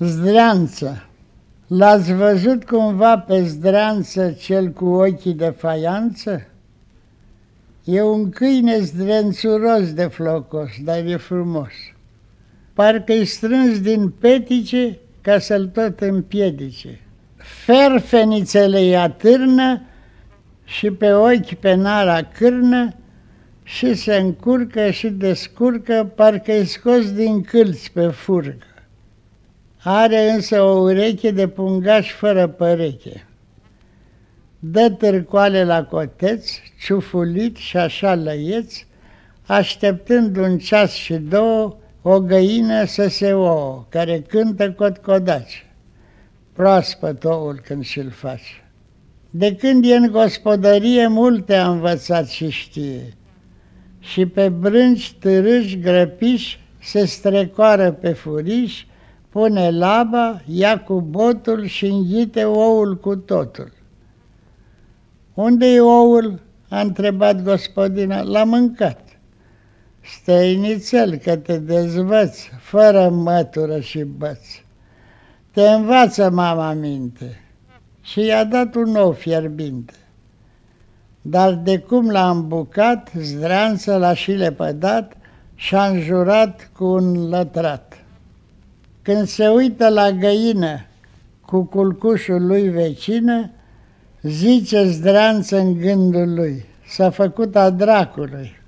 Zdreanță. L-ați văzut cumva pe Zdreanță, cel cu ochii de faianță? E un câine zdrențuros de flocos, dar e frumos. Parcă-i strâns din petice ca să-l tot împiedice. Ferfenițele-i atârnă și pe ochi pe nara cârnă și se încurcă și descurcă, parcă-i scos din câlți pe furcă. Are însă o ureche de pungaș fără păreche. Dă târcoale la coteț, ciufulit și așa lăieț, așteptând un ceas și două o găină să se ouă, care cântă cotcodace. Proaspăt oul când și-l faci. De când e în gospodărie, multe a învățat și știe. Și pe brânci, târâși, grăpiși, se strecoară pe furiș, pune laba, ia cu botul și înghite oul cu totul. Unde-i oul? A întrebat gospodina. L-a mâncat. Stăinițel, că te dezvăț, fără mătură și băț. Te învață mama minte. Și i-a dat un ou fierbinte. Dar de cum l-a îmbucat, Zdreanță l-a și lepădat și-a înjurat cu un lătrat. Când se uită la găină cu culcușul lui vecină, zice Zdreanță în gândul lui: s-a făcut a dracului.